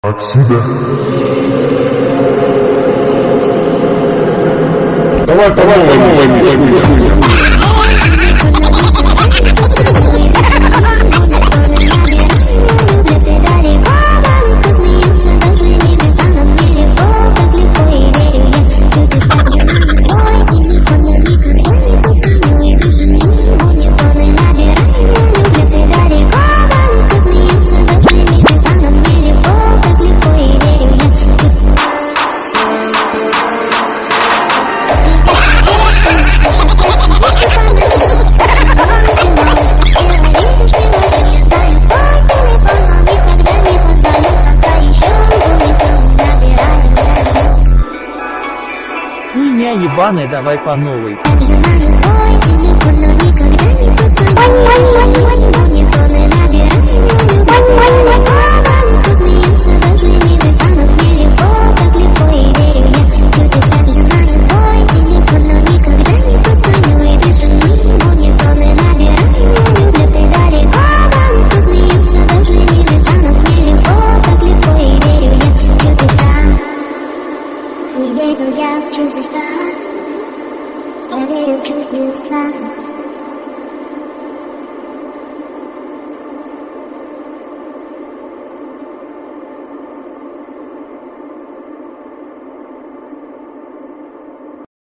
Отсюда. Давай. Хуйня ебаная, давай по новой. Я верю, я в чудеса, я верю в чудеса.